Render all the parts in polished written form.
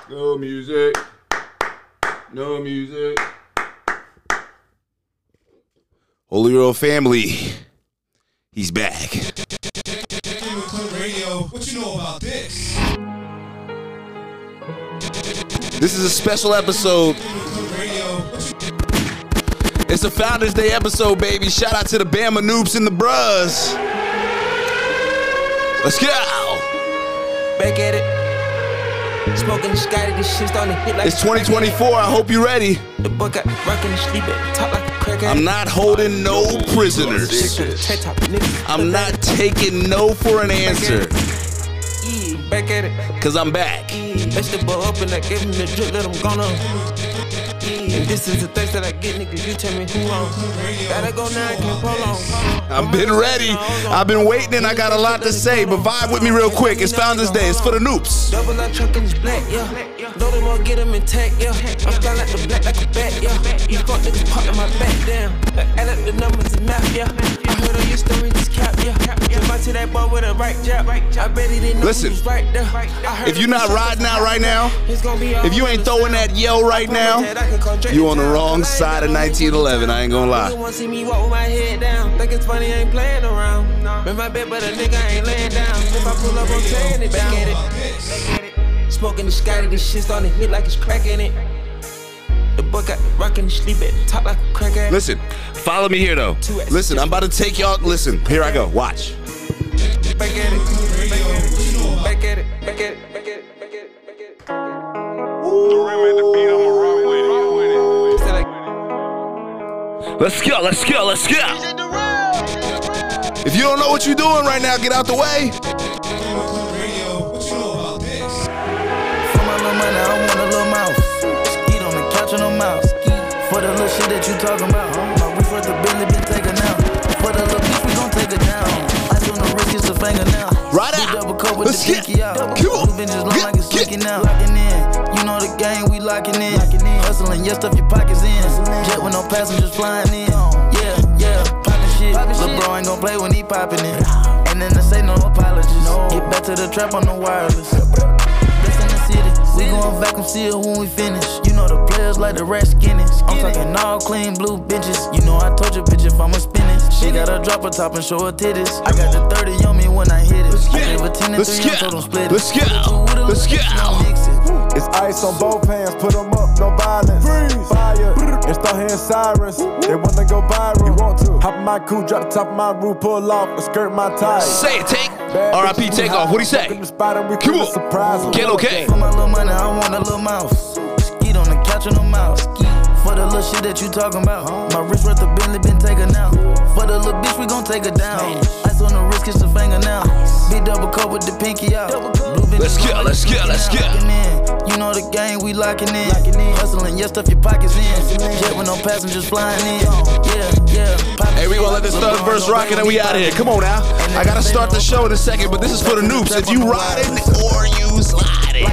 No music. No music. Holy Roll family, he's back. Radio, what you know about this? This is a special episode. It's a Founders Day episode, baby. Shout out to the Bama Noobs and the Bros. Let's go. Back at it. Smoking the sky, this shit's starting to hit like it's 2024. I hope you're ready. The book got rocking the sleep at top like a crackhead. I'm not holding no prisoners. I'm not taking no for an answer. Back at it. Cause I'm back. Let's the ball up and I give him the drip, let him go on. And this is the things that I get, nigga. You tell me who on. Gotta go now, I can pull on. I've been ready. I've been waiting and I got a lot to say. But vibe with me real quick. It's Founders Day. It's for the noobs. Double up truck in this black, yeah. Load them all, get them intact, yeah. I'm flying like the black like a bat, yeah. You fuck niggas popping my back down. Add up the numbers and map, yeah. I heard all your story, just cap, yeah. Jump out to that boy with a right jab. I bet he didn't know he was right there. If you're not riding out right now, if you ain't throwing that yell right now, you on the wrong side of 1911. I ain't gonna lie. You wanna see me walk with my head down? Think it's funny, I ain't playing around. In my bed, but a nigga ain't laying down. If I pull up, I'm tearing it down. Back at it. Smoking the sky, this shit starting to hit like it's cracking it. The boy got rocking the sleep at the top like a crackhead. Listen, follow me here though. Listen, I'm about to take y'all. Listen, here I go. Watch. Back at it. Back at it. Back at it. Back at it. Back at it. Back at it. The rim at the beat, I'ma rock with it. Let's go, let's go, let's go. If you don't know what you're doing right now, get out the way. For my little money, I don't want a little mouse. Skeet on the couch and no mouse. For the little shit that you talking about, my roof worth the Bentley been taken out. For the little bitch, we gon' take it down. Ice on the wrist, it's a finger now. Right out. Double cup with Let's the get. pinky out. Cool. Two bitches long like it's slicking out. Locking in, you know the game, we locking in. Hustling, yeah, stuff your pockets in. Jet with no passengers flying in. Yeah, poppin' shit. Lil' bro ain't gon' play when he poppin' in. And then to say no apologies. Get back to the trap on the wireless. That's in the city. We gon' vacuum seal when we finish. You know the players like the rat skinny. I'm talking all clean blue bitches. You know I told your bitch if I'ma spin it. She gotta drop her top and show her titties. I got the 30 on me when I hit it. I gave her 10 and 3 and told them split it. Let's go. Let's go. It's ice on both hands, put them up, no violence. Freeze. Fire, and start hearing sirens. They wanna go viral. You want to? Hop in my coupe, drop the top of my roof, pull off, and skirt my tires. Say it, take. R.I.P. take off. What'd he say? Come on. Get okay. For my little money, I want a little mouse. Skeet on the couch and no mouse. For the little shit that you talking about, my wrist worth the Bentley been taken out. For the little bitch, we gon' take her down. Ice on the wrist, kiss the finger now. Big double cup with the pinky out. Let's go, let's go, let's go. You know the game, we locking in. Hustling, yeah, stuff your pockets in. Jet with no passengers flying in. Yeah. Hey, we gonna let this third verse rockin' and we out of here. Come on now. I gotta start the show in a second, but this is for the noobs. If you riding or you sliding.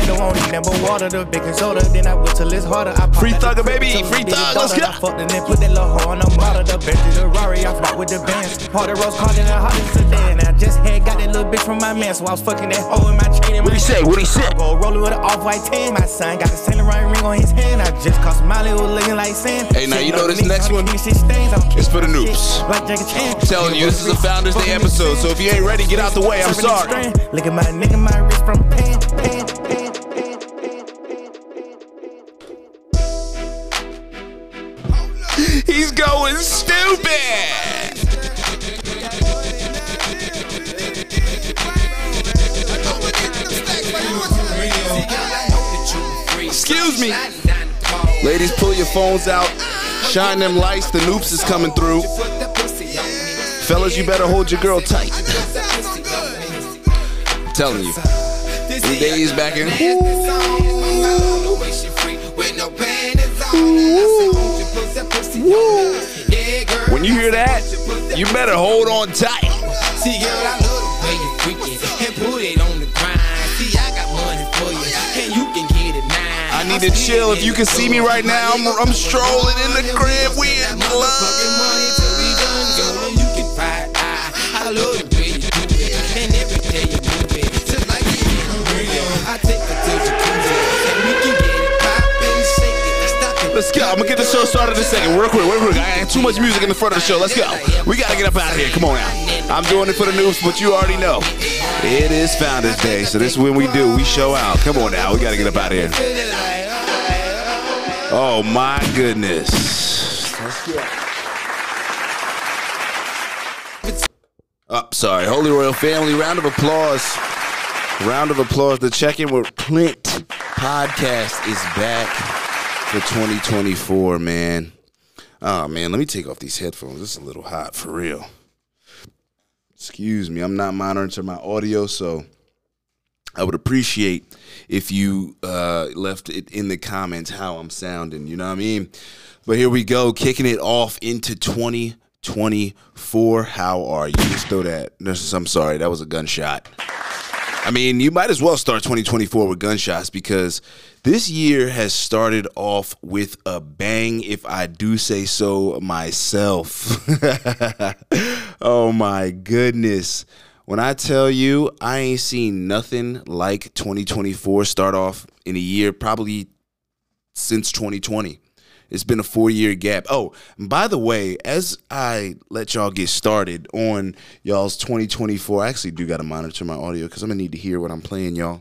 Water, the baking soda, then I whistle it's harder. Free Thugger, baby. Free Thug, let's go. I fucked and then put that little hoe on the model. The Bentley, the Rari, I fought with the bands. Part of Rose Carter, the hottest sedan. I just had got that little bitch from my man, so I was fucking that hoe in my chain. What he say? What he say? Go rolling with an off-white 10. My son got a Saint Laurent ring on his hand. I just cost Molly, was looking like sand. Hey, now you know this next one? It's for the noobs. I'm telling you, this is a Founders Day episode, so if you ain't ready, get out the way. I'm sorry. Look at my nigga, my wrist from pan. He's going stupid. Excuse me. Ladies, pull your phones out. Shine them lights. The noobs is coming through. Fellas, you better hold your girl tight. I'm telling you. These days back in. When you hear that, you better hold on tight. See, girl, I love the way you freak it and put it on the grind. See, I got money for you, and you can get it now. I need to chill. If you can see me right now, I'm strolling in the crib. We in love. You can fight. I love the way you do it, and every day you move it. Just like you. I take it to the go. I'm gonna get the show started in a second. Real quick. I got too much music in the front of the show. Let's go. We gotta get up out of here. Come on now. I'm doing it for the noobs, but you already know. It is Founders Day, so this is when we do. We show out. Come on now. We gotta get up out of here. Oh my goodness. Oh, sorry. Holy Royal family, round of applause. Round of applause. The Check-In with Clint podcast is back for 2024, man. Oh, man, let me take off these headphones. It's a little hot, for real. Excuse me. I'm not monitoring my audio, so I would appreciate if you left it in the comments how I'm sounding, you know what I mean? But here we go, kicking it off into 2024. How are you? Just throw that. I'm sorry, that was a gunshot. I mean, you might as well start 2024 with gunshots because this year has started off with a bang, if I do say so myself. Oh, my goodness. When I tell you, I ain't seen nothing like 2024 start off in a year, probably since 2020. It's been a 4-year gap. Oh, and by the way, as I let y'all get started on y'all's 2024, I actually do got to monitor my audio because I'm going to need to hear what I'm playing, y'all.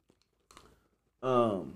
I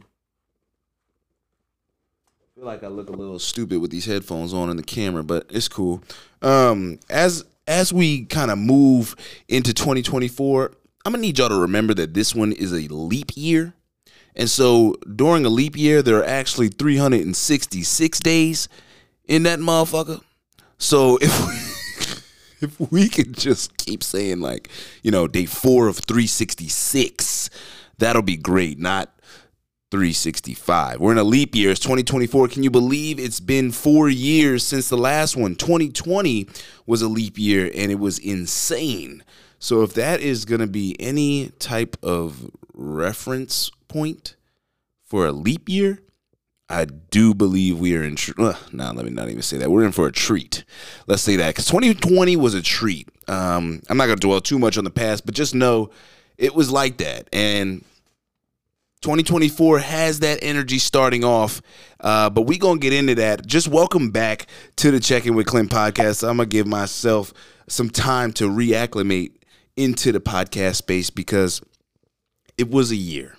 feel like I look a little stupid with these headphones on in the camera, but it's cool. As we kind of move into 2024, I'm going to need y'all to remember that this one is a leap year. And so during a leap year, there are actually 366 days in that motherfucker. So if we could just keep saying like, you know, day 4 of 366, that'll be great. Not 365. We're in a leap year. It's 2024. Can you believe it's been 4 years since the last one? 2020 was a leap year and it was insane. So if that is going to be any type of reference point for a leap year, I do believe we are in let me not even say that. We're in for a treat. Let's say that because 2020 was a treat. I'm not going to dwell too much on the past, but just know it was like that. And 2024 has that energy starting off, but we going to get into that. Just welcome back to the Check-In with Clint podcast. I'm going to give myself some time to reacclimate into the podcast space because it was a year.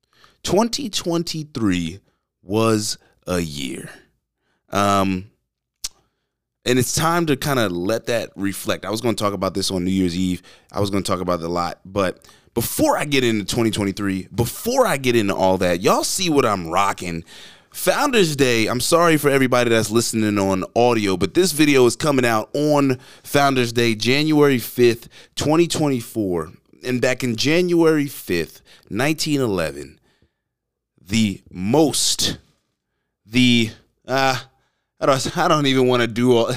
2023 was a year. And it's time to kind of let that reflect. I was going to talk about this on New Year's Eve. I was going to talk about it a lot. But before I get into 2023, before I get into all that, y'all see what I'm rocking. Founders Day, I'm sorry for everybody that's listening on audio, but this video is coming out on Founders Day, January 5th, 2024. And back in January 5th, 1911, I don't even want to do all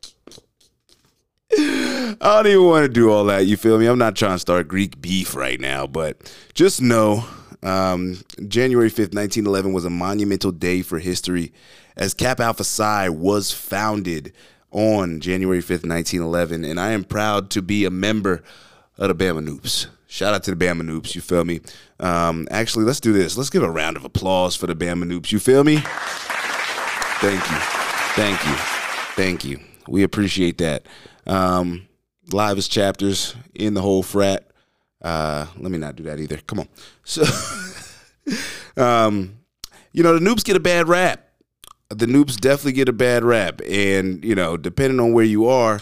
that, you feel me? I'm not trying to start Greek beef right now, but just know January 5th, 1911 was a monumental day for history as Kappa Alpha Psi was founded on January 5th, 1911, and I am proud to be a member of the Bama Noops. Shout out to the Bama Noops, you feel me? Actually, let's do this. Let's give a round of applause for the Bama Noops, you feel me? Thank you. We appreciate that. Livest chapters in the whole frat. Let me not do that either. Come on. So, you know, the Noops get a bad rap. The Noops definitely get a bad rap. And, you know, depending on where you are,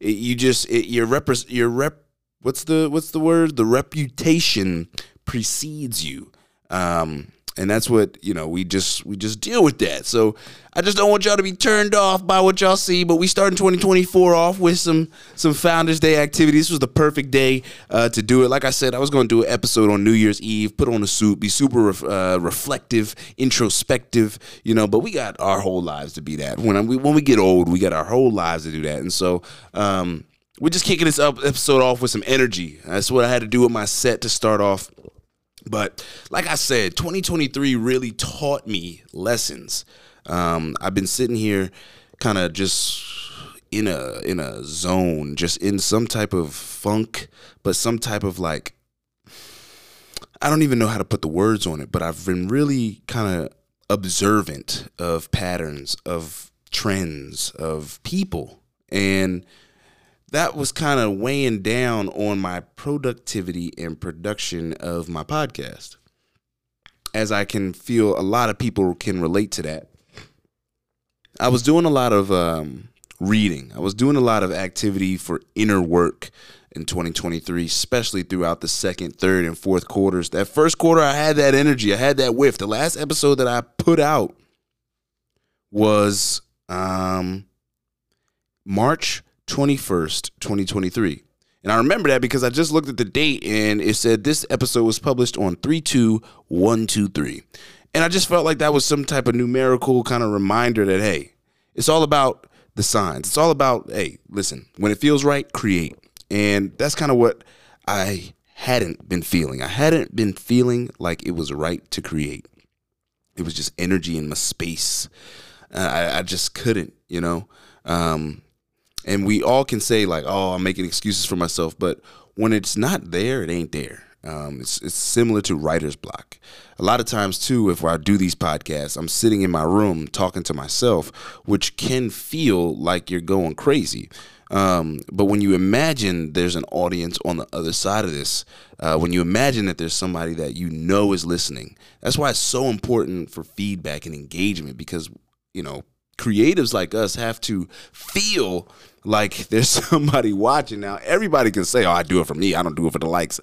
what's the word? The reputation precedes you. And that's what, you know, we just deal with that. So I just don't want y'all to be turned off by what y'all see, but we starting 2024 off with some Founders Day activities. This was the perfect day to do it. Like I said, I was going to do an episode on New Year's Eve, put on a suit, be super reflective, introspective, you know, but we got our whole lives to be that. When we get old, we got our whole lives to do that. And so we're just kicking this episode off with some energy. That's what I had to do with my set to start off. But like I said, 2023 really taught me lessons. I've been sitting here kind of just in a zone, just in some type of funk, but some type of like, I don't even know how to put the words on it, but I've been really kind of observant of patterns, of trends, of people. And that was kind of weighing down on my productivity and production of my podcast. As I can feel a lot of people can relate to that. I was doing a lot of reading. I was doing a lot of activity for inner work in 2023, especially throughout the second, third, and fourth quarters. That first quarter, I had that energy. I had that whiff. The last episode that I put out was March 21st, 2023. And I remember that because I just looked at the date and it said this episode was published on 3/2/123. And I just felt like that was some type of numerical kind of reminder that, hey, it's all about the signs. It's all about, hey, listen, when it feels right, create. And that's kind of what I hadn't been feeling. I hadn't been feeling like it was right to create. It was just energy in my space. I just couldn't, you know. And we all can say like, oh, I'm making excuses for myself. But when it's not there, it ain't there. It's similar to writer's block. A lot of times, too, if I do these podcasts, I'm sitting in my room talking to myself, which can feel like you're going crazy. But when you imagine there's an audience on the other side of this, when you imagine that there's somebody that you know is listening, that's why it's so important for feedback and engagement because, you know, creatives like us have to feel like there's somebody watching. Now, everybody can say, oh, I do it for me. I don't do it for the likes.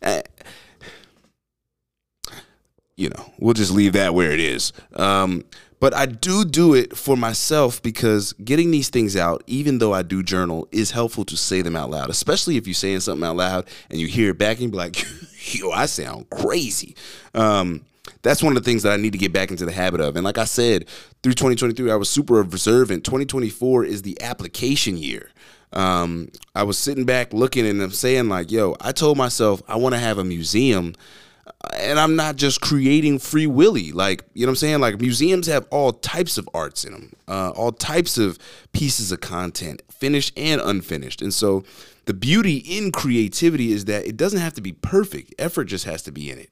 You know, we'll just leave that where it is. But I do it for myself because getting these things out, even though I do journal, is helpful to say them out loud, especially if you're saying something out loud and you hear it back and you be like, yo, I sound crazy. That's one of the things that I need to get back into the habit of. And like I said, through 2023, I was super observant. 2024 is the application year. I was sitting back looking and I'm saying like, yo, I told myself I want to have a museum. And I'm not just creating free willy. Like, you know what I'm saying? Like museums have all types of arts in them, all types of pieces of content, finished and unfinished. And so the beauty in creativity is that it doesn't have to be perfect. Effort just has to be in it.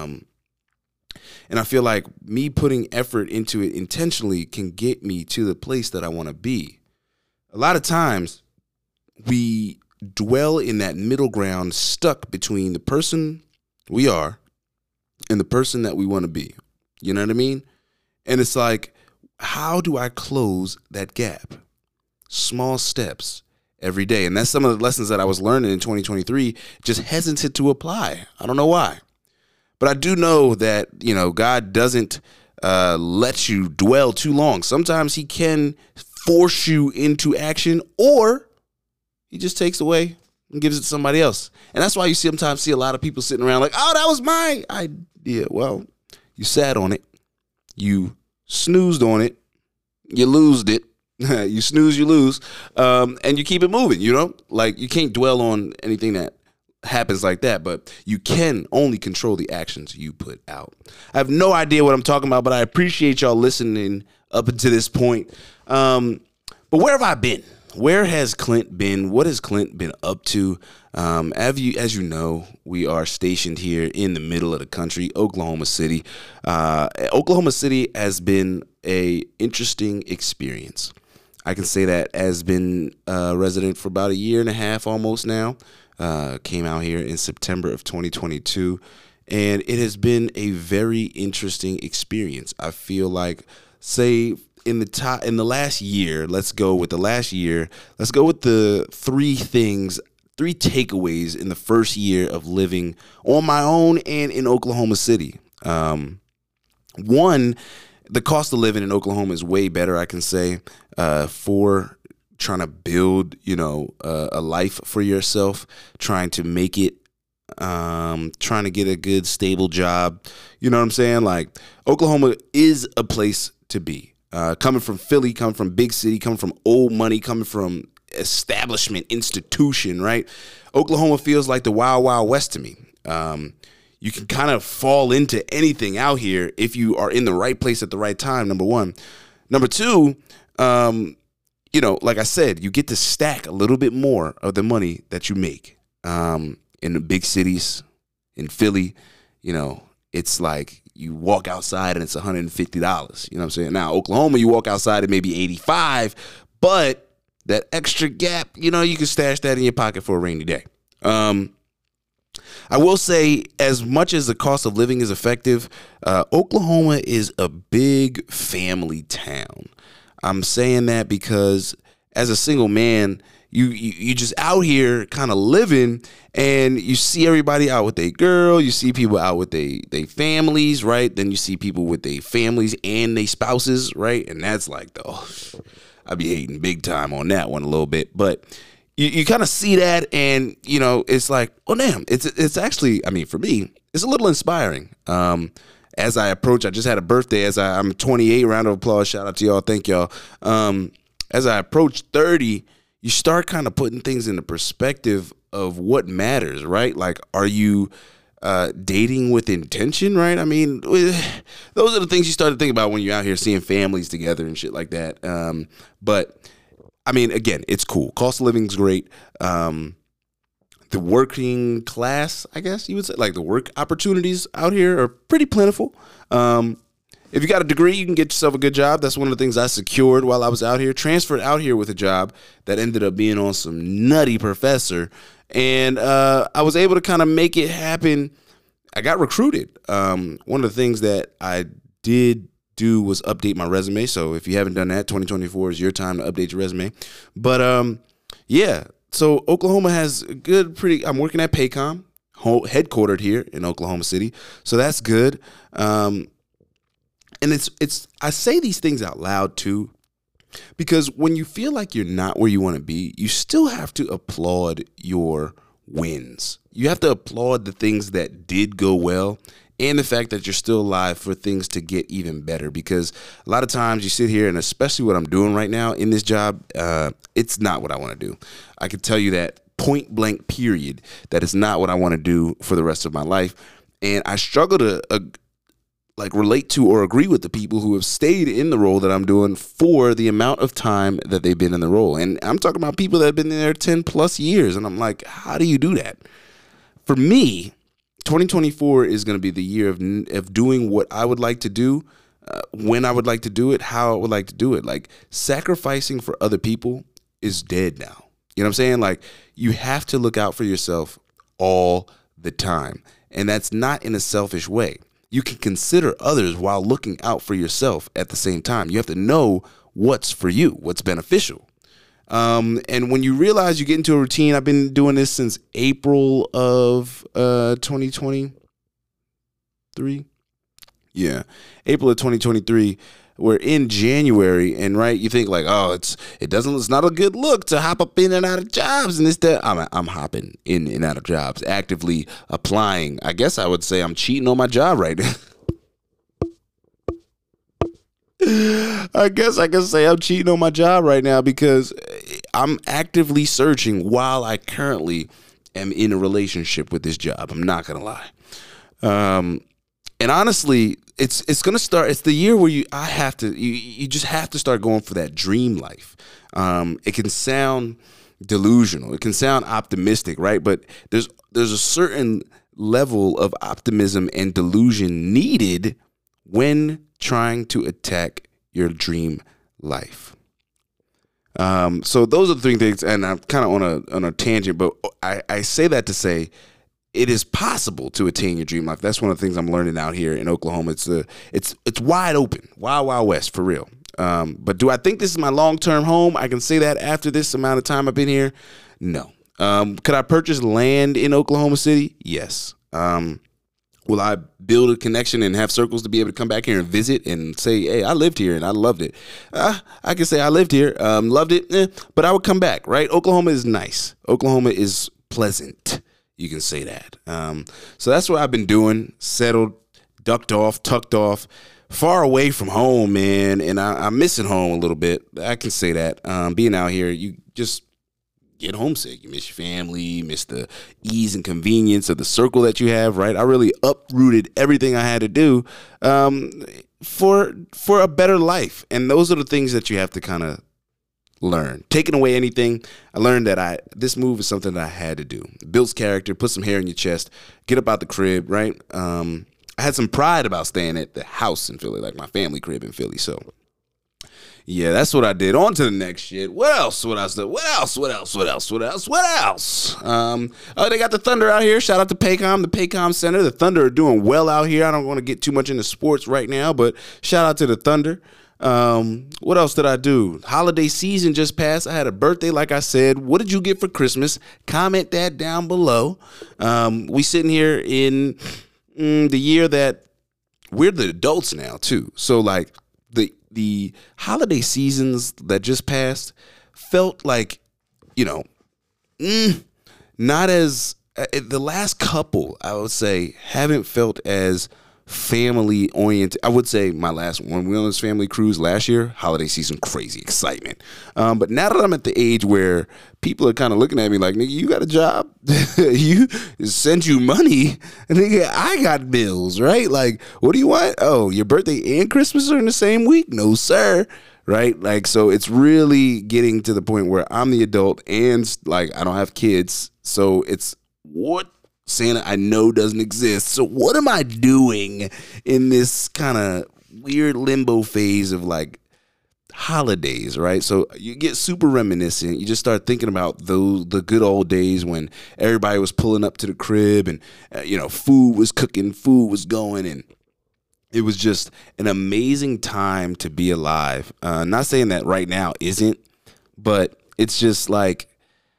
And I feel like me putting effort into it intentionally can get me to the place that I want to be. A lot of times we dwell in that middle ground, stuck between the person we are and the person that we want to be. You know what I mean? And it's like, how do I close that gap? Small steps every day. And that's some of the lessons that I was learning in 2023, just hesitant to apply. I don't know why. But I do know that, you know, God doesn't let you dwell too long. Sometimes he can force you into action, or he just takes away and gives it to somebody else. And that's why you sometimes see a lot of people sitting around like, oh, that was my idea. Well, you sat on it. You snoozed on it. You loosed it. You snooze, you lose. And you keep it moving, you know? Like, you can't dwell on anything that happens like that, but you can only control the actions you put out. I have no idea what I'm talking about, but I appreciate y'all listening up until this point. But where have I been? Where has Clint been? What has Clint been up to? As you know, we are stationed here in the middle of the country, Oklahoma City. Oklahoma City has been a interesting experience. I can say that as been a resident for about 1.5 years almost now. Came out here in September of 2022, and it has been a very interesting experience. I feel like, say, in the last year, let's go with the last year. Let's go with the three takeaways in the first year of living on my own and in Oklahoma City. One, the cost of living in Oklahoma is way better, I can say, for trying to build, you know, a life for yourself, trying to make it, trying to get a good, stable job. You know what I'm saying? Like, Oklahoma is a place to be. Coming from Philly, coming from big city, coming from old money, coming from establishment, institution, right? Oklahoma feels like the Wild Wild West to me. You can kind of fall into anything out here if you are in the right place at the right time, number one. Number two, you know, like I said, you get to stack a little bit more of the money that you make in the big cities, in Philly, you know, it's like you walk outside and it's $150. You know what I'm saying? Now, Oklahoma, you walk outside it may be 85, but that extra gap, you know, you can stash that in your pocket for a rainy day. I will say, as much as the cost of living is effective, Oklahoma is a big family town. I'm saying that because as a single man, you just out here kind of living, and you see everybody out with their girl, you see people out with their families, right? Then you see people with their families and their spouses, right? And that's like, I'd be hating big time on that one a little bit, but you kind of see that, and you know, it's like, oh damn, it's actually, I mean, for me, it's a little inspiring. As I approach, I just had a birthday. I'm 28. Round of applause, shout out to y'all, thank y'all. As I approach 30, you start kind of putting things into perspective of what matters, right? Like, are you dating with intention, right? I mean, those are the things you start to think about when you're out here seeing families together and shit like that. But I mean, again, it's cool. Cost of living's great. The working class, I guess you would say, like the work opportunities out here are pretty plentiful. If you got a degree, you can get yourself a good job. That's one of the things I secured while I was out here. Transferred out here with a job that ended up being on some nutty professor. And I was able to kind of make it happen. I got recruited. One of the things that I did do was update my resume. So if you haven't done that, 2024 is your time to update your resume. But yeah, so Oklahoma has a good, I'm working at Paycom, headquartered here in Oklahoma City. So that's good. And I say these things out loud too, because when you feel like you're not where you want to be, you still have to applaud your wins. You have to applaud the things that did go well, and the fact that you're still alive for things to get even better. Because a lot of times you sit here, and especially what I'm doing right now in this job, it's not what I want to do. I can tell you that point blank period, that is not what I want to do for the rest of my life. And I struggle to relate to or agree with the people who have stayed in the role that I'm doing for the amount of time that they've been in the role. And I'm talking about people that have been there 10 plus years. And I'm like, how do you do that? For me, 2024 is going to be the year of doing what I would like to do, when I would like to do it, how I would like to do it. Like, sacrificing for other people is dead now. You know what I'm saying? Like, you have to look out for yourself all the time. And that's not in a selfish way. You can consider others while looking out for yourself at the same time. You have to know what's for you, what's beneficial. And when you realize you get into a routine, I've been doing this since April of 2023. Yeah, April of 2023. We're in January, and right, you think like, oh, it's not a good look to hop up in and out of jobs and this that. I'm hopping in and out of jobs, actively applying. I guess I would say I'm cheating on my job right now. I guess I can say I'm cheating on my job right now because I'm actively searching while I currently am in a relationship with this job. I'm not gonna lie. And honestly, it's gonna start. It's the year where you just have to start going for that dream life. It can sound delusional. It can sound optimistic, right? But there's a certain level of optimism and delusion needed when trying to attack your dream life. So those are the three things, and I'm kind of on a tangent, but I say that to say it is possible to attain your dream life. That's one of the things I'm learning out here in Oklahoma. It's wide open, wild west for real. But do I think this is my long-term home? I can say that after this amount of time I've been here. No. Could I purchase land in Oklahoma City? Yes. Will I build a connection and have circles to be able to come back here and visit and say, hey, I lived here and I loved it? I can say I lived here, loved it, but I would come back, right? Oklahoma is nice. Oklahoma is pleasant. You can say that. So that's what I've been doing, settled, tucked off, far away from home, man. And I'm missing home a little bit. I can say that. Being out here, you just get homesick. You miss your family, you miss the ease and convenience of the circle that you have, right? I really uprooted everything I had to do for a better life. And those are the things that you have to kind of learn. Taking away anything, I learned that this move is something that I had to do. It builds character, put some hair in your chest, get up out the crib, right? I had some pride about staying at the house in Philly, like my family crib in Philly. So yeah, that's what I did. On to the next shit. What else? Oh, they got the Thunder out here. Shout out to Paycom, the Paycom Center. The Thunder are doing well out here. I don't want to get too much into sports right now, but shout out to the Thunder. What else did I do? Holiday season just passed. I had a birthday, like I said. What did you get for Christmas? Comment that down below. We sitting here in the year that we're the adults now, too. So, like, the holiday seasons that just passed felt like, you know, not as the last couple, I would say, haven't felt as family oriented. I would say my last one, we went on this family cruise last year, holiday season, crazy excitement. But now that I'm at the age where people are kind of looking at me like, nigga, you got a job? You sent you money? Nigga, I got bills, right? Like, what do you want? Oh, your birthday and Christmas are in the same week? No, sir. Right? Like, so it's really getting to the point where I'm the adult and like I don't have kids. So it's what Santa I know doesn't exist. So what am I doing in this kind of weird limbo phase of like holidays, right? So you get super reminiscent. You just start thinking about the good old days when everybody was pulling up to the crib and food was cooking, food was going, and it was just an amazing time to be alive. Not saying that right now isn't, but it's just like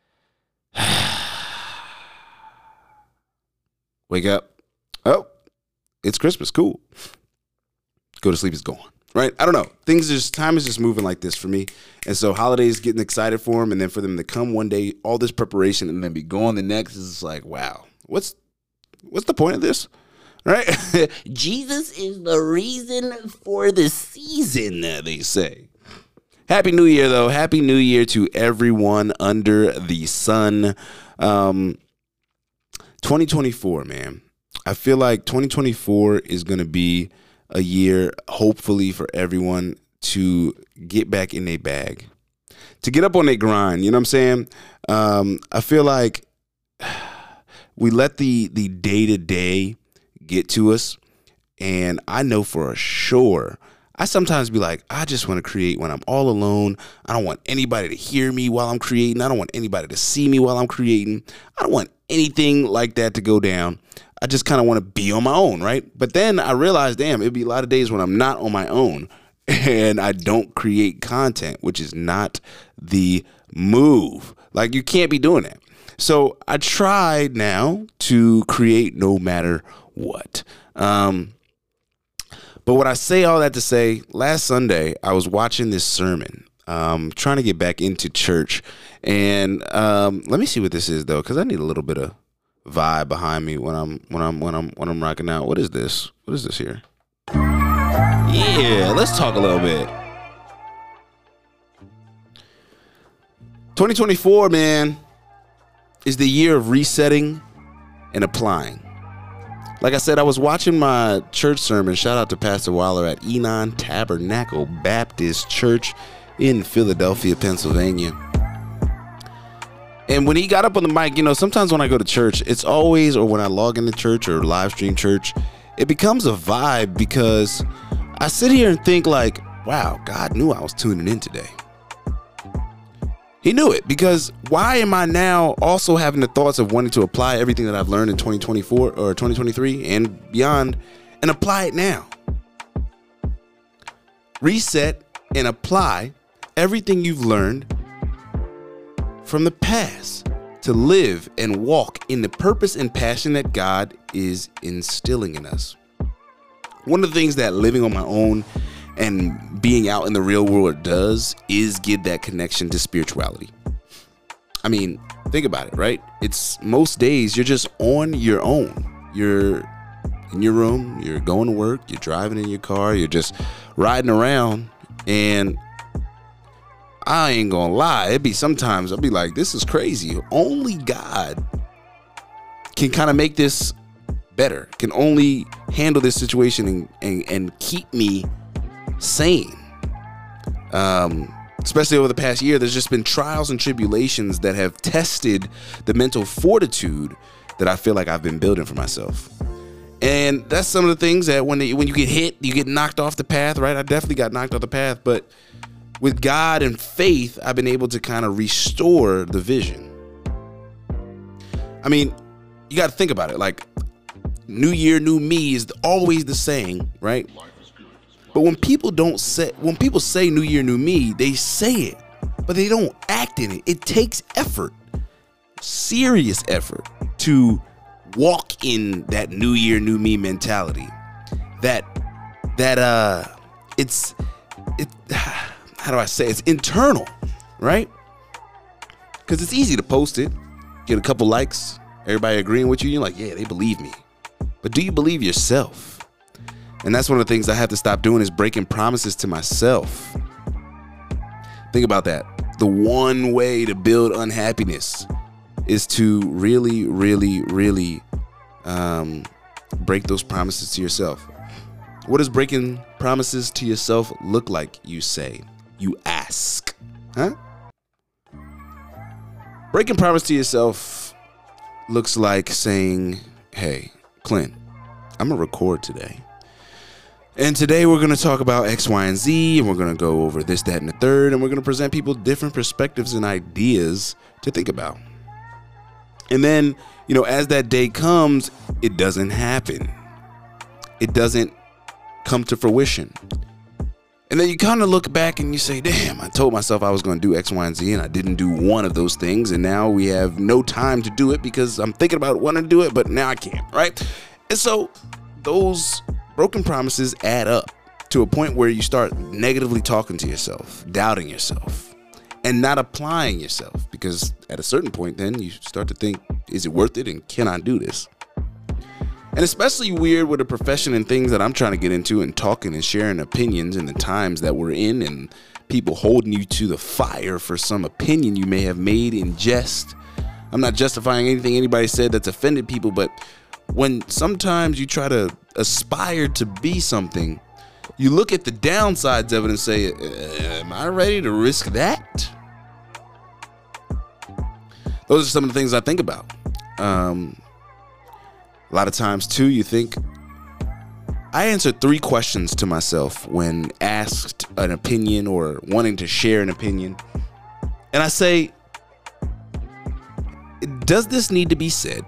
wake up. Oh, it's Christmas. Cool. Go to sleep. It's gone. Right? I don't know. Time is just moving like this for me. And so holidays, getting excited for them. And then for them to come one day, all this preparation and then be gone the next is like, wow, what's the point of this? Right? Jesus is the reason for the season, they say. Happy New Year, though. Happy New Year to everyone under the sun. 2024, man. I feel like 2024 is going to be a year, hopefully, for everyone to get back in their bag, to get up on their grind. You know what I'm saying? I feel like we let the day-to-day get to us, and I know for sure I sometimes be like, I just want to create when I'm all alone. I don't want anybody to hear me while I'm creating. I don't want anybody to see me while I'm creating. I don't want anything like that to go down. I just kind of want to be on my own, right? But then I realized, damn, it'd be a lot of days when I'm not on my own and I don't create content, which is not the move. Like, you can't be doing that. So I tried now to create no matter what. But what I say all that to say, last Sunday, I was watching this sermon, trying to get back into church. And let me see what this is, though, because I need a little bit of vibe behind me when I'm rocking out. What is this? What is this here? Yeah, let's talk a little bit. 2024, man, is the year of resetting and applying. Like I said, I was watching my church sermon. Shout out to Pastor Waller at Enon Tabernacle Baptist Church in Philadelphia, Pennsylvania. And when he got up on the mic, sometimes when I go to church, it's always, or when I log into church or live stream church, it becomes a vibe because I sit here and think like, wow, God knew I was tuning in today. He knew it, because why am I now also having the thoughts of wanting to apply everything that I've learned in 2024 or 2023 and beyond and apply it now? Reset and apply everything you've learned from the past to live and walk in the purpose and passion that God is instilling in us. One of the things that living on my own and being out in the real world does is give that connection to spirituality. I mean, think about it, right? It's most days you're just on your own. You're in your room, you're going to work, you're driving in your car, you're just riding around, and I ain't gonna lie, it'd be sometimes I'll be like, this is crazy. Only God can kind of make this better, can only handle this situation and keep me sane. Especially over the past year, there's just been trials and tribulations that have tested the mental fortitude that I feel like I've been building for myself. And that's some of the things that when you get hit, you get knocked off the path, right? I definitely got knocked off the path, but with God and faith, I've been able to kind of restore the vision. I mean, you got to think about it. Like, new year, new me is always the saying, right? But when people say new year, new me, they say it, but they don't act in it. It takes effort, serious effort, to walk in that new year, new me mentality. How do I say? It's internal, right? Because it's easy to post it, get a couple likes, everybody agreeing with you. You're like, yeah, they believe me. But do you believe yourself? And that's one of the things I have to stop doing, is breaking promises to myself. Think about that. The one way to build unhappiness is to really, really, really break those promises to yourself. What does breaking promises to yourself look like, you say? You ask. Huh? Breaking promise to yourself looks like saying, hey, Clint, I'm going to record today. And today we're going to talk about X, Y, and Z, and we're going to go over this, that, and the third, and we're going to present people different perspectives and ideas to think about. And then, as that day comes, it doesn't happen. It doesn't come to fruition. And then you kind of look back and you say, damn, I told myself I was going to do X, Y, and Z, and I didn't do one of those things. And now we have no time to do it because I'm thinking about wanting to do it, but now I can't, right? And so those broken promises add up to a point where you start negatively talking to yourself, doubting yourself, and not applying yourself, because at a certain point then you start to think, is it worth it, and can I do this? And especially weird with a profession and things that I'm trying to get into, and talking and sharing opinions in the times that we're in, and people holding you to the fire for some opinion you may have made in jest. I'm not justifying anything anybody said that's offended people, but when sometimes you try to aspire to be something, you look at the downsides of it and say, am I ready to risk that? Those are some of the things I think about. A lot of times, too, you think, I answered 3 questions to myself when asked an opinion or wanting to share an opinion. And I say, does this need to be said?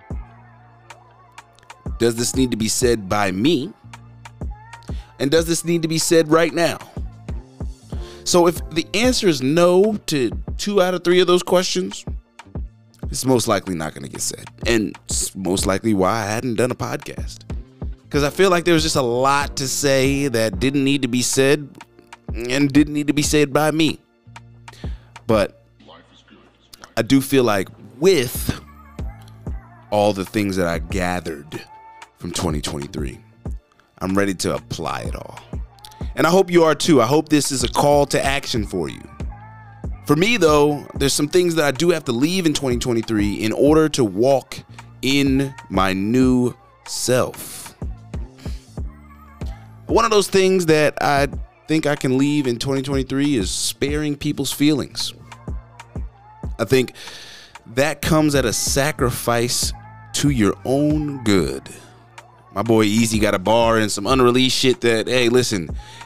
Does this need to be said by me? And does this need to be said right now? So if the answer is no to 2 out of 3 of those questions, it's most likely not going to get said. And it's most likely why I hadn't done a podcast. Because I feel like there was just a lot to say that didn't need to be said and didn't need to be said by me. But I do feel like with all the things that I gathered from 2023, I'm ready to apply it all. And I hope you are too. I hope this is a call to action for you. For me, though, there's some things that I do have to leave in 2023 in order to walk in my new self. One of those things that I think I can leave in 2023 is sparing people's feelings. I think that comes at a sacrifice to your own good. My boy Easy got a bar and some unreleased shit that, hey, listen,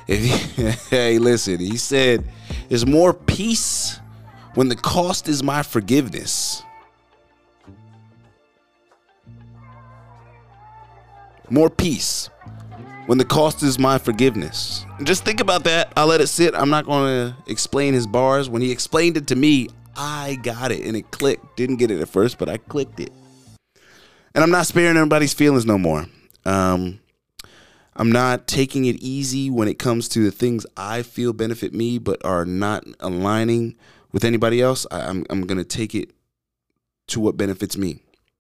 he said, there's more peace when the cost is my forgiveness. More peace when the cost is my forgiveness. And just think about that. I'll let it sit. I'm not going to explain his bars. When he explained it to me, I got it and it clicked. Didn't get it at first, but I clicked it. And I'm not sparing anybody's feelings no more. I'm not taking it easy when it comes to the things I feel benefit me but are not aligning with anybody else. I'm going to take it to what benefits me.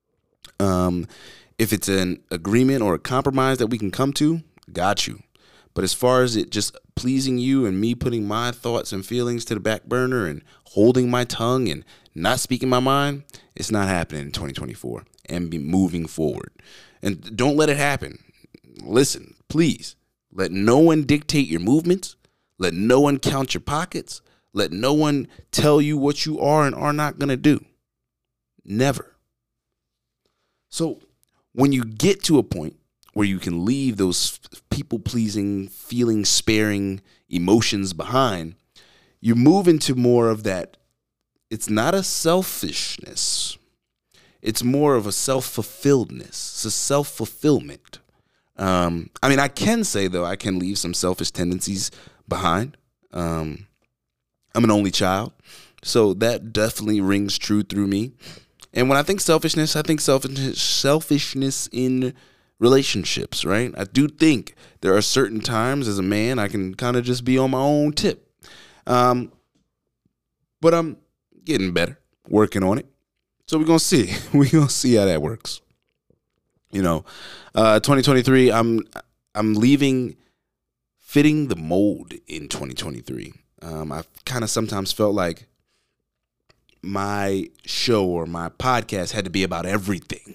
If it's an agreement or a compromise that we can come to, got you. But as far as it just pleasing you and me putting my thoughts and feelings to the back burner and holding my tongue and not speaking my mind, it's not happening in 2024 and be moving forward. And don't let it happen. Listen, please, let no one dictate your movements. Let no one count your pockets. Let no one tell you what you are and are not going to do. Never. So when you get to a point where you can leave those people-pleasing, feeling-sparing emotions behind, you move into more of that. It's not a selfishness. It's more of a self-fulfilledness. It's a self-fulfillment. I can say, though, I can leave some selfish tendencies behind. I'm an only child, so that definitely rings true through me. And when I think selfishness in relationships, right? I do think there are certain times as a man I can kind of just be on my own tip. But I'm getting better, working on it. So we're going to see. We're going to see how that works. 2023, I'm leaving fitting the mold in 2023. I've kind of sometimes felt like my show or my podcast had to be about everything,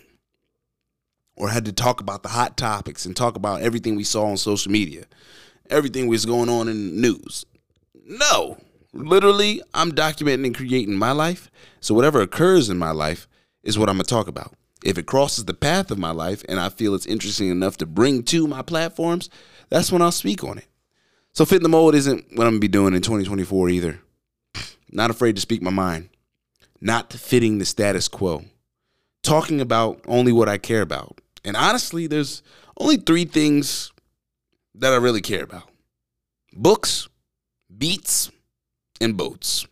or had to talk about the hot topics and talk about everything we saw on social media, everything was going on in the news. No, literally, I'm documenting and creating my life. So whatever occurs in my life is what I'm going to talk about. If it crosses the path of my life and I feel it's interesting enough to bring to my platforms, that's when I'll speak on it. So fitting the mold isn't what I'm going to be doing in 2024 either. Not afraid to speak my mind. Not fitting the status quo. Talking about only what I care about. And honestly, there's only 3 things that I really care about. Books, beats, and boats.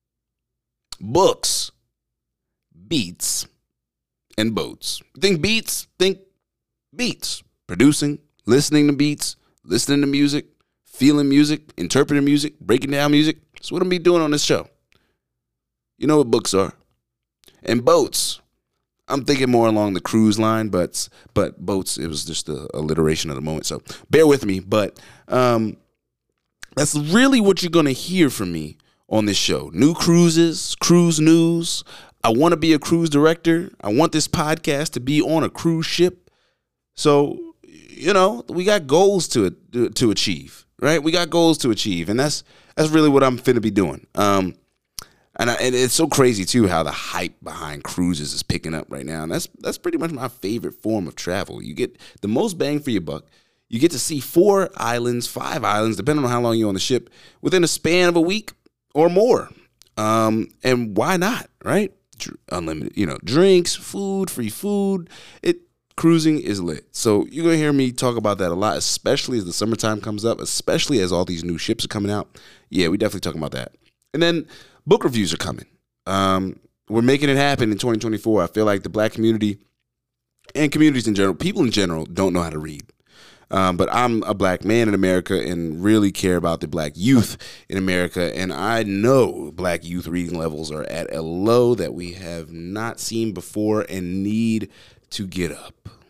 Books, beats, and boats. Think beats, think beats. Producing, listening to beats, listening to music, feeling music, interpreting music, breaking down music. That's what I'm going to be doing on this show. You know what books are. And boats, I'm thinking more along the cruise line, but boats, it was just a alliteration of the moment. So bear with me. But that's really what you're going to hear from me on this show. New cruises, cruise news. I want to be a cruise director. I want this podcast to be on a cruise ship. So, we got goals to achieve, right? We got goals to achieve. And that's really what I'm finna be doing. And it's so crazy, too, how the hype behind cruises is picking up right now. And that's pretty much my favorite form of travel. You get the most bang for your buck. You get to see 4 islands, 5 islands, depending on how long you're on the ship, within a span of a week or more. And why not, right? Unlimited, drinks, food, free food. Cruising is lit. So you're going to hear me talk about that a lot, especially as the summertime comes up, especially as all these new ships are coming out. Yeah, we definitely talking about that. And then book reviews are coming. We're making it happen in 2024. I feel like the black community and communities in general, people in general, don't know how to read. But I'm a black man in America and really care about the black youth in America. And I know black youth reading levels are at a low that we have not seen before and need to get up.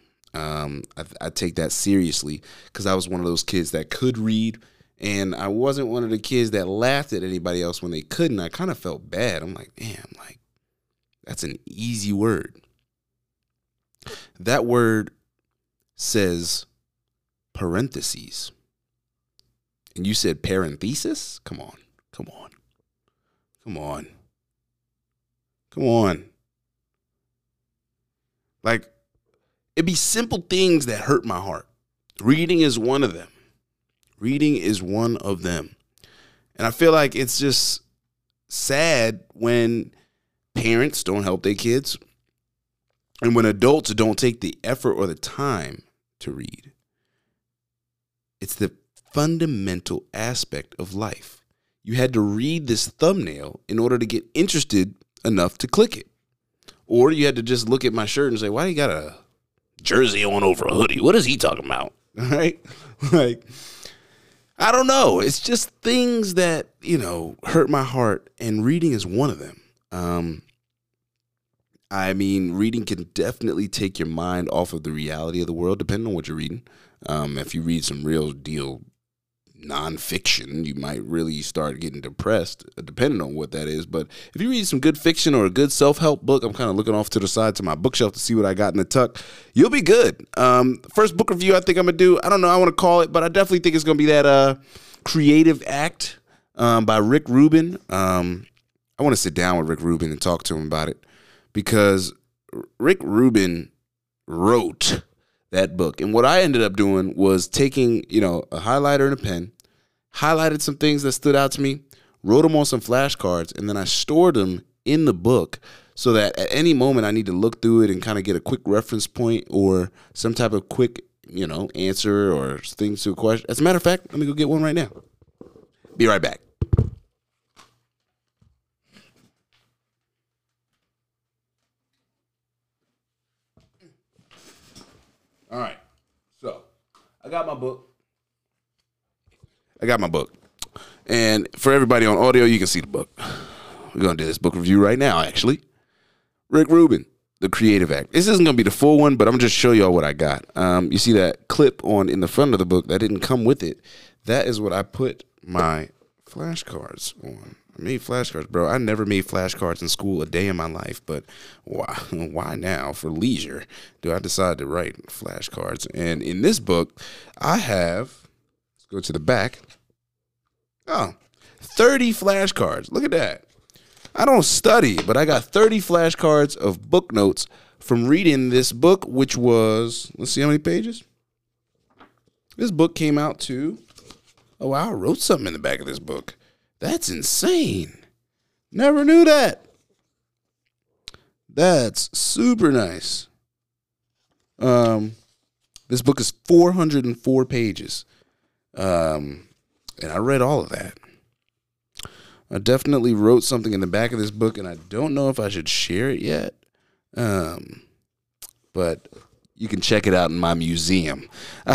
I take that seriously because I was one of those kids that could read. And I wasn't one of the kids that laughed at anybody else when they couldn't. I kind of felt bad. I'm like, damn, that's an easy word. That word says parentheses. And you said parenthesis? Come on. It'd be simple things that hurt my heart. Reading is one of them. And I feel like it's just sad when parents don't help their kids and when adults don't take the effort or the time to read. It's the fundamental aspect of life. You had to read this thumbnail in order to get interested enough to click it. Or you had to just look at my shirt and say, why you got a jersey on over a hoodie? What is he talking about? All right? I don't know. It's just things that, hurt my heart, and reading is one of them. Reading can definitely take your mind off of the reality of the world, depending on what you're reading. If you read some real deal nonfiction, you might really start getting depressed, depending on what that is. But if you read some good fiction or a good self-help book, I'm kind of looking off to the side to my bookshelf to see what I got in the tuck, you'll be good. First book review I think I'm going to do, I don't know, I want to call it, but I definitely think it's going to be that Creative Act by Rick Rubin. I want to sit down with Rick Rubin and talk to him about it because Rick Rubin wrote that book. And what I ended up doing was taking, a highlighter and a pen, highlighted some things that stood out to me, wrote them on some flashcards, and then I stored them in the book so that at any moment I need to look through it and kind of get a quick reference point or some type of quick, answer or things to a question. As a matter of fact, let me go get one right now. Be right back. All right, so I got my book. And for everybody on audio, you can see the book. We're going to do this book review right now, actually. Rick Rubin, The Creative Act. This isn't going to be the full one, but I'm going to just show y'all what I got. You see that clip in the front of the book that didn't come with it. That is what I put my flashcards on. I made flashcards, bro. I never made flashcards in school a day in my life, but why now, for leisure, do I decide to write flashcards? And in this book, I have, let's go to the back, 30 flashcards. Look at that. I don't study, but I got 30 flashcards of book notes from reading this book, which was, let's see how many pages. This book came out to, oh, wow, I wrote something in the back of this book. That's insane. Never knew that. That's super nice. This book is 404 pages. And I read all of that. I definitely wrote something in the back of this book, and I don't know if I should share it yet. But you can check it out in my museum.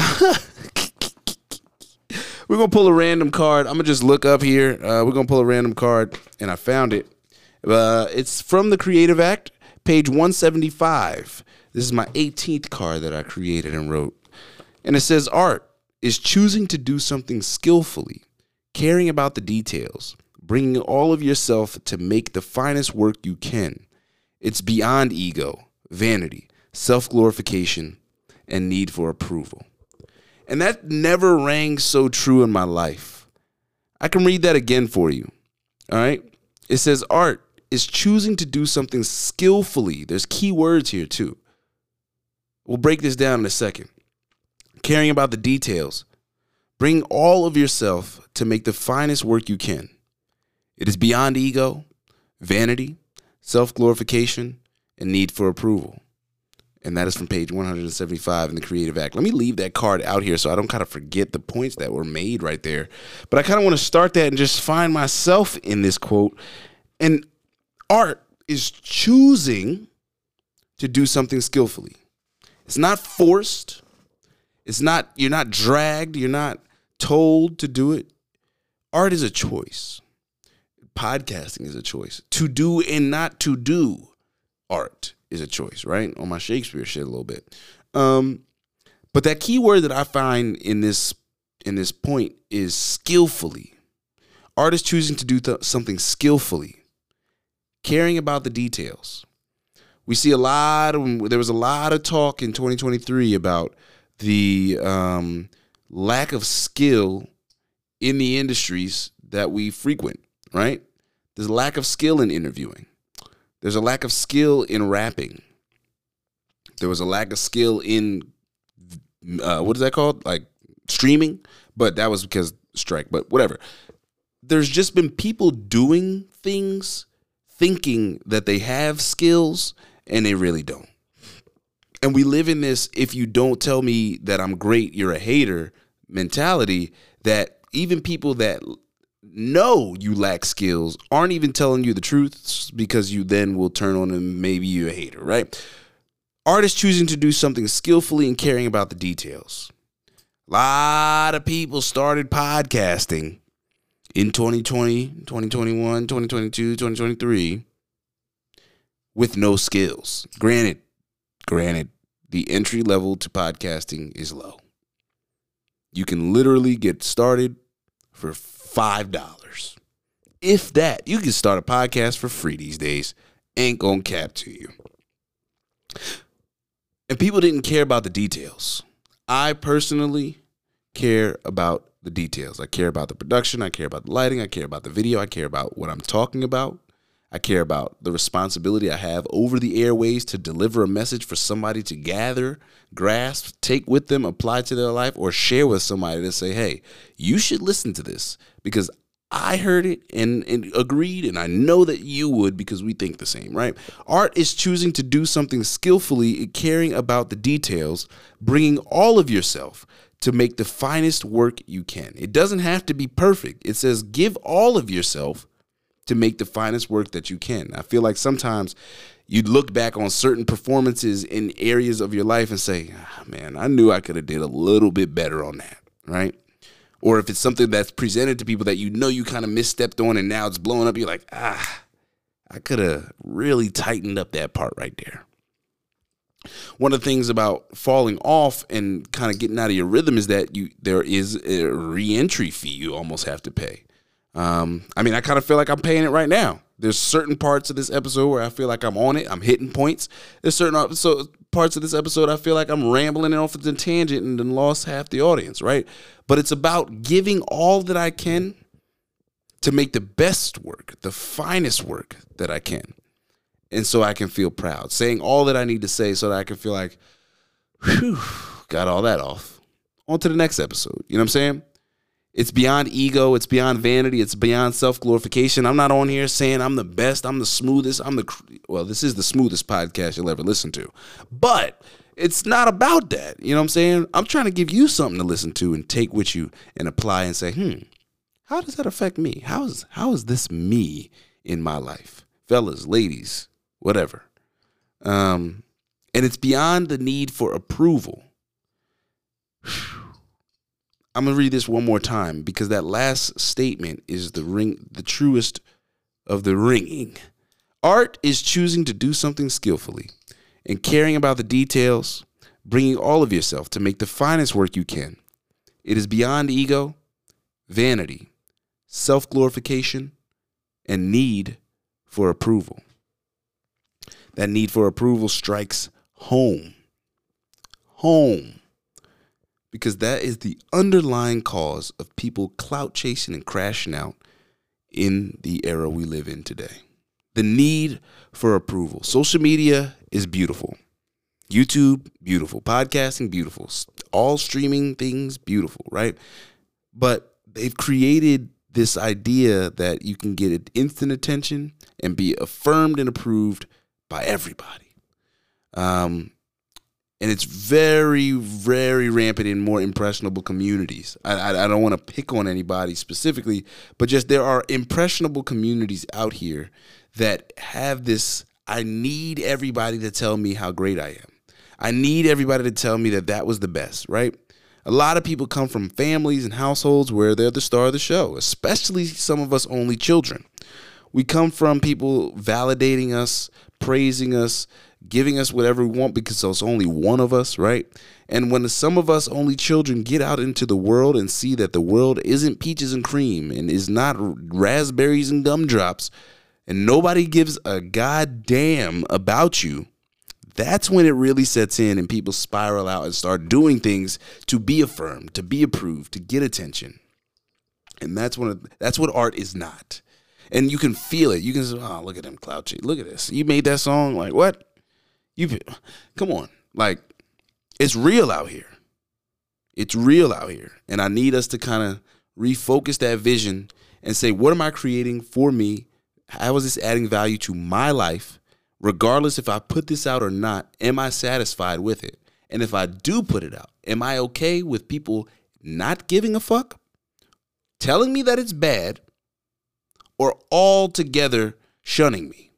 We're going to pull a random card. I'm going to just look up here. We're going to pull a random card, and I found it. It's from the Creative Act, page 175. This is my 18th card that I created and wrote. And it says, art is choosing to do something skillfully, caring about the details, bringing all of yourself to make the finest work you can. It's beyond ego, vanity, self-glorification, and need for approval. And that never rang so true in my life. I can read that again for you. All right. It says art is choosing to do something skillfully. There's key words here too. We'll break this down in a second. Caring about the details. Bring all of yourself to make the finest work you can. It is beyond ego, vanity, self-glorification, and need for approval. And that is from page 175 in the Creative Act. Let me leave that card out here so I don't kind of forget the points that were made right there. But I kind of want to start that and just find myself in this quote. And art is choosing to do something skillfully. It's not forced. You're not dragged. You're not told to do it. Art is a choice. Podcasting is a choice. To do and not to do art is a choice, right? On my Shakespeare shit a little bit. But that key word that I find in this point is skillfully. Art is choosing to do something skillfully, caring about the details. We see there was a lot of talk in 2023 about the lack of skill in the industries that we frequent, right? There's a lack of skill in interviewing. There's a lack of skill in rapping. There was a lack of skill in, what is that called? Like streaming. But that was because strike, but whatever. There's just been people doing things thinking that they have skills and they really don't. And we live in this, if you don't tell me that I'm great, you're a hater mentality, that even people that know you lack skills aren't even telling you the truth because you then will turn on them, maybe you're a hater, right? Artists choosing to do something skillfully and caring about the details. A lot of people started podcasting in 2020, 2021, 2022, 2023 with no skills. Granted, the entry level to podcasting is low. You can literally get started for $5. If that, you can start a podcast for free these days. Ain't gonna cap to you. And people didn't care about the details. I personally care about the details. I care about the production. I care about the lighting. I care about the video. I care about what I'm talking about. I care about the responsibility I have over the airways to deliver a message for somebody to gather, grasp, take with them, apply to their life, or share with somebody to say, hey, you should listen to this because I heard it and agreed, and I know that you would because we think the same, right? Art is choosing to do something skillfully, caring about the details, bringing all of yourself to make the finest work you can. It doesn't have to be perfect. It says give all of yourself to make the finest work that you can. I feel like sometimes you look back on certain performances in areas of your life and say, man, I knew I could have did a little bit better on that, right? Or if it's something that's presented to people that you know you kind of misstepped on and now it's blowing up, you're like, I could have really tightened up that part right there. One of the things about falling off and kind of getting out of your rhythm is that there is a re-entry fee you almost have to pay. I kind of feel like I'm paying it right now. There's certain parts of this episode where I feel like I'm on it. I'm hitting points. There's certain parts of this episode I feel like I'm rambling off at a tangent and then lost half the audience, right? But it's about giving all that I can to make the best work, the finest work that I can. And so I can feel proud. Saying all that I need to say so that I can feel like, whew, got all that off. On to the next episode. You know what I'm saying? It's beyond ego. It's beyond vanity. It's beyond self-glorification. I'm not on here saying I'm the best. I'm the smoothest. This is the smoothest podcast you'll ever listen to. But it's not about that. You know what I'm saying? I'm trying to give you something to listen to and take with you and apply and say, how does that affect me? How is this me in my life? Fellas, ladies, whatever. And it's beyond the need for approval. I'm going to read this one more time because that last statement is the truest of the ringing. Art is choosing to do something skillfully and caring about the details, bringing all of yourself to make the finest work you can. It is beyond ego, vanity, self-glorification, and need for approval. That need for approval strikes home. Because that is the underlying cause of people clout chasing and crashing out in the era we live in today. The need for approval. Social media is beautiful. YouTube, beautiful. Podcasting, beautiful. All streaming things, beautiful, right? But they've created this idea that you can get instant attention and be affirmed and approved by everybody. And it's very, very rampant in more impressionable communities. I don't want to pick on anybody specifically, but just there are impressionable communities out here that have this, I need everybody to tell me how great I am. I need everybody to tell me that was the best, right? A lot of people come from families and households where they're the star of the show, especially some of us only children. We come from people validating us, praising us, giving us whatever we want because there's only one of us, right? And when some of us only children get out into the world and see that the world isn't peaches and cream and is not raspberries and gumdrops and nobody gives a goddamn about you, that's when it really sets in and people spiral out and start doing things to be affirmed, to be approved, to get attention. And that's what art is not. And you can feel it. You can say, oh, look at them clout chase. Look at this. You made that song. Like, what? Come on. Like, it's real out here. It's real out here. And I need us to kind of refocus that vision and say, what am I creating for me? How is this adding value to my life? Regardless if I put this out or not, am I satisfied with it? And if I do put it out, am I okay with people not giving a fuck? Telling me that it's bad? Or altogether shunning me?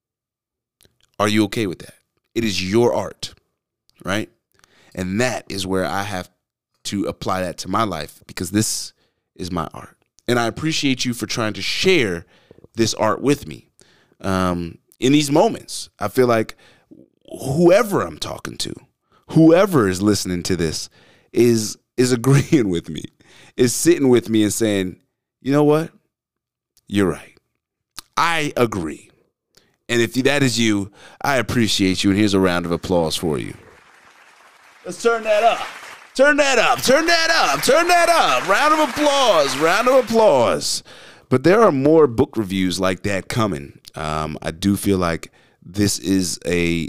Are you okay with that? It is your art, right? And that is where I have to apply that to my life because this is my art. And I appreciate you for trying to share this art with me. In these moments, I feel like whoever I'm talking to, whoever is listening to this is agreeing with me, is sitting with me and saying, you know what? You're right. I agree. And if that is you, I appreciate you. And here's a round of applause for you. Let's turn that up. Turn that up. Turn that up. Turn that up. Round of applause. Round of applause. But there are more book reviews like that coming. I do feel like this is a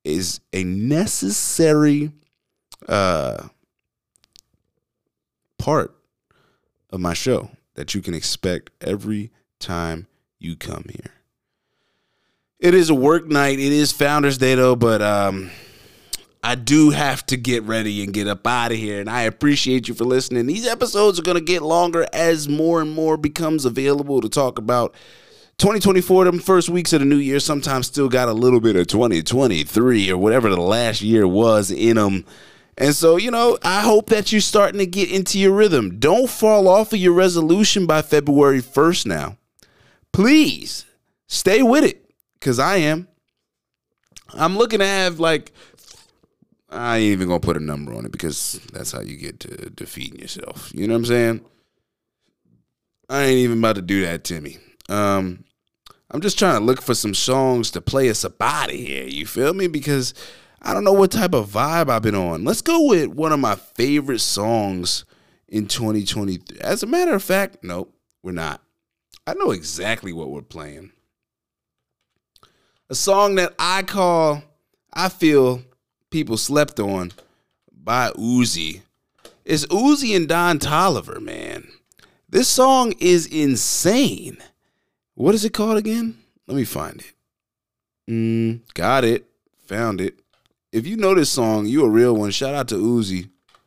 necessary part of my show that you can expect every time you come here. It is a work night. It is Founders Day, though, but I do have to get ready and get up out of here, and I appreciate you for listening. These episodes are going to get longer as more and more becomes available to talk about 2024, them first weeks of the new year. Sometimes still got a little bit of 2023 or whatever the last year was in them. And so, you know, I hope that you're starting to get into your rhythm. Don't fall off of your resolution by February 1st now. Please stay with it, because I am. I'm looking to have, like, I ain't even going to put a number on it because that's how you get to defeating yourself. You know what I'm saying? I ain't even about to do that, Timmy. I'm just trying to look for some songs to play us up out of here. You feel me? Because I don't know what type of vibe I've been on. Let's go with one of my favorite songs in 2023. As a matter of fact, nope, we're not. I know exactly what we're playing. A song that I feel people slept on by Uzi. It's Uzi and Don Toliver, man. This song is insane. What is it called again? Let me find it. Got it. Found it. If you know this song, you a real one. Shout out to Uzi.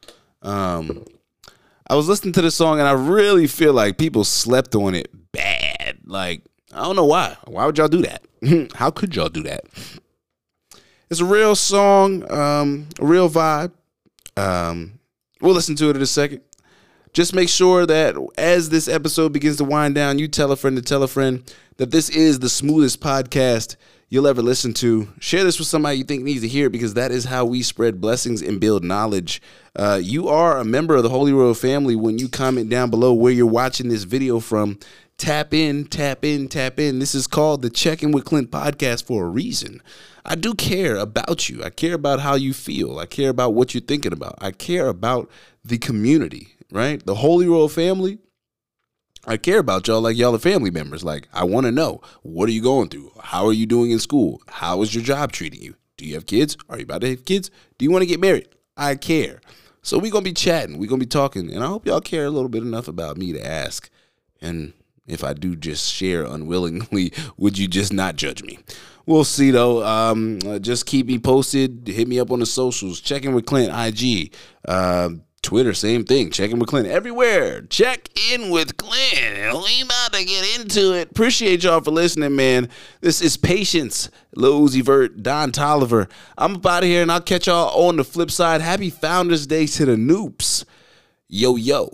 I was listening to this song, and I really feel like people slept on it bad. Like, I don't know why. Why would y'all do that? How could y'all do that? It's a real song, a real vibe. We'll listen to it in a second. Just make sure that as this episode begins to wind down, you tell a friend to tell a friend that this is the smoothest podcast you'll ever listen to. Share this with somebody you think needs to hear it, because that is how we spread blessings and build knowledge. You are a member of the Holy Royal family when you comment down below where you're watching this video from. Tap in, tap in, tap in. This is called the Check-In with Clint podcast for a reason. I do care about you. I care about how you feel. I care about what you're thinking about. I care about the community, right? The Holy Royal family. I care about y'all like y'all are family members. Like, I want to know, what are you going through? How are you doing in school? How is your job treating you? Do you have kids? Are you about to have kids? Do you want to get married? I care. So we're going to be chatting. We're going to be talking. And I hope y'all care a little bit enough about me to ask. And if I do just share unwillingly, would you just not judge me? We'll see, though. Just keep me posted. Hit me up on the socials. Check-In with Clint, IG. Twitter, same thing. Check-In with Clint. Everywhere. Check in with Clint. We about to get into it. Appreciate y'all for listening, man. This is Patience. Lil Uzi Vert, Don Toliver. I'm up out of here, and I'll catch y'all on the flip side. Happy Founders Day to the Noops. Yo, yo.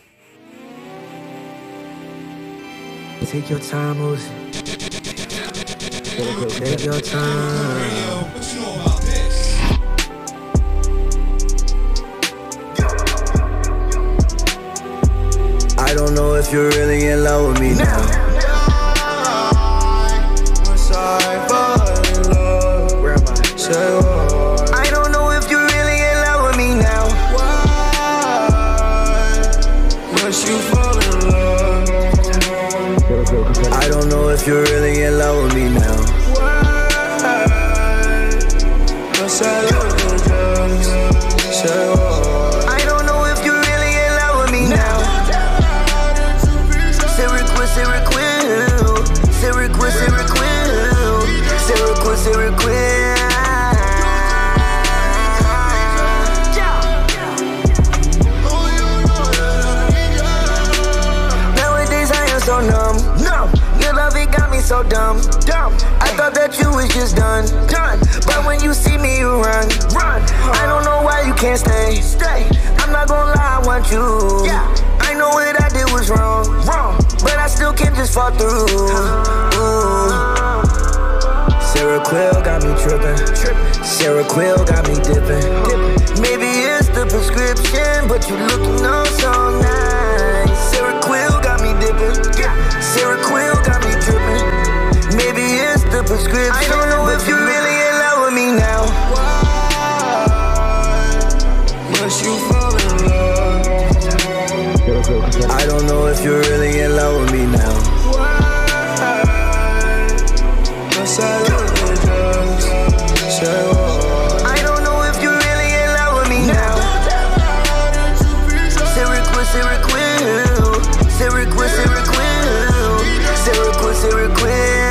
Take your time, Uzi. Take your time. What you know about this? I don't know if you're really in love with me now. I don't know if you're really in love with me now. Once you fall in love, I don't know if you're really in love with me now. I don't know if you're really in love with me now. Nowadays I am so numb. Your love, it got me so dumb. I thought that you was just done. But when you see me, you run. I don't know why you can't stay. I'm not gonna lie, I want you. I know what I did was wrong. But I still can't just fall through. Sarah Quill got me tripping. Sarah Quill got me dipping. Maybe it's the prescription, but you looking oh so nice. Sarah Quill got me dipping. Sarah Quill got me tripping. Maybe it's the prescription. I don't know if you're really in love with me now. Once you fall in love, I don't know if you're really in love with me now. Seroquel, Seroquel, Seroquel, Seroquel, Seroquel.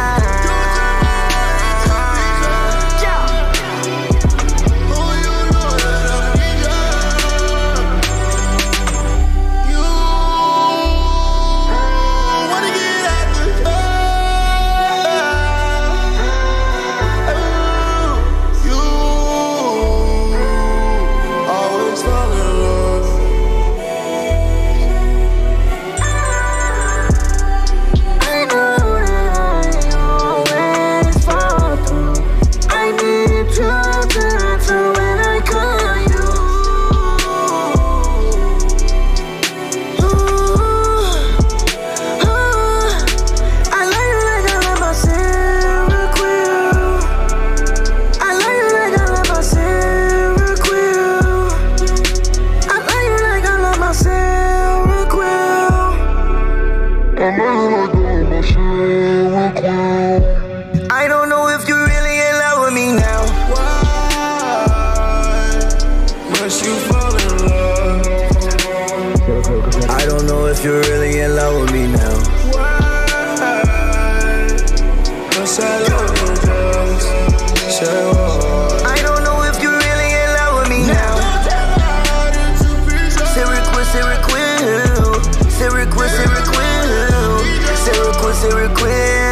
I don't know if you're really in love with me now. Why must you fall in love? I don't know if you're really in love with me now. Why must I love you just? I don't know if you're really in love with me now. Seroquel, Seroquel, Seroquel, Seroquel, Seroquel, Seroquel.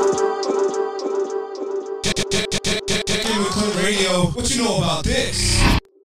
Radio, what you know about this?